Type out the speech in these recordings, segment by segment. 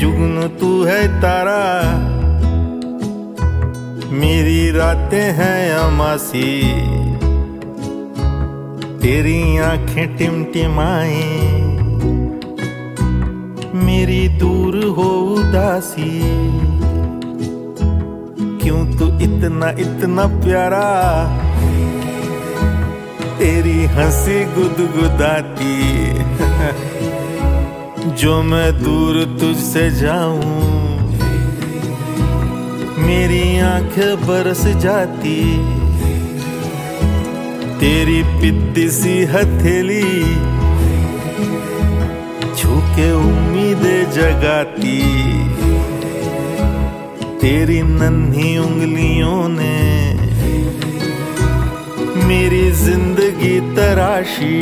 जुगनू तू है तारा, मेरी रातें हैं अमासी, तेरी आंखें टिमटिमाए, मेरी दूर हो उदासी। क्यों तू इतना इतना प्यारा, तेरी हंसी गुदगुदाती। जो मैं दूर तुझसे जाऊं, मेरी आंखें बरस जाती। तेरी पित्ती सी हथेली छू के उम्मीदें जगाती। तेरी नन्ही उंगलियों ने मेरी जिंदगी तराशी।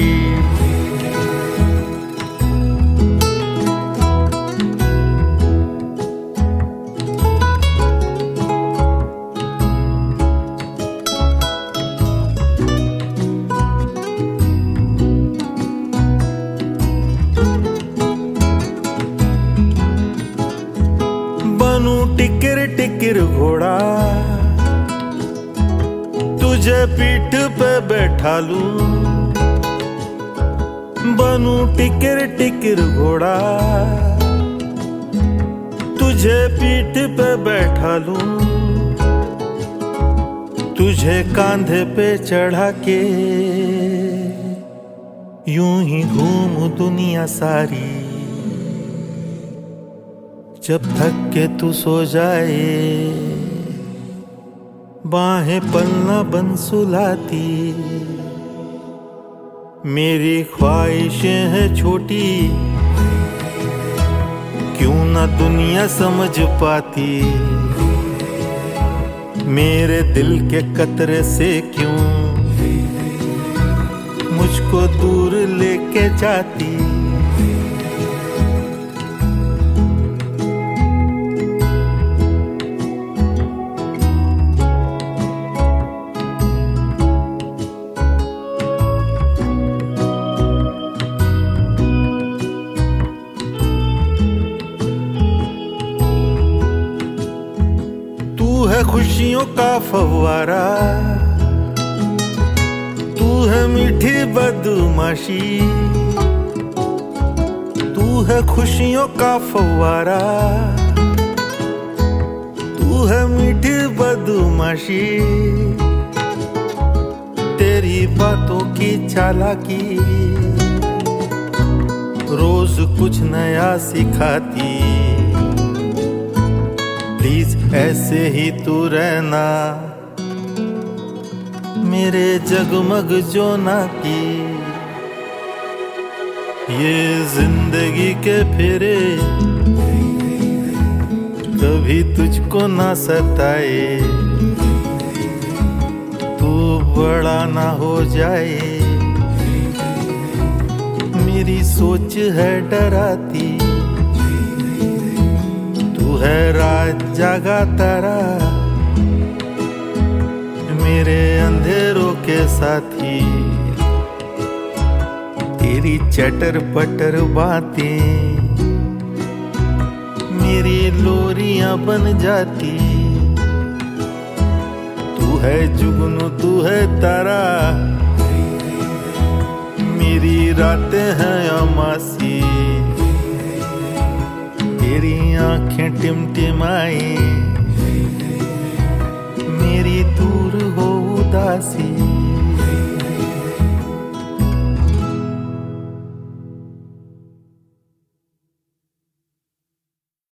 बनूं टिकर टिकर घोड़ा, तुझे पीठ पे बैठा लूं। बनूं टिकर टिकर घोड़ा, तुझे पीठ पे बैठा लूं। तुझे कांधे पे चढ़ा के यूं ही घूमूं दुनिया सारी। जब थक के तू सो जाए, बाहें पलना बन सुलाती। मेरी ख्वाहिशें हैं छोटी, क्यों ना दुनिया समझ पाती। मेरे दिल के कतरे से क्यों मुझको दूर लेके जाती। तू है खुशियों का फव्वारा, तू है मीठी बदमाशी। तू है खुशियों का फव्वारा, तू है मीठी बदमाशी। तेरी बातों की चालाकी रोज कुछ नया सिखाती। प्लीज ऐसे ही तू रहना, मेरे जगमग जोना की। ये जिंदगी के फेरे कभी तुझको ना सताए। तू बड़ा ना हो जाए, मेरी सोच है डराती। है रात जागा तारा, मेरे अंधेरों के साथी। तेरी चटर पटर बातें मेरी लोरियां बन जाती। तू है जुगनू तू है तारा, मेरी रातें हैं अमासी। तेरी आंखें टिमटिमाई, मेरी दूर हो उदासी।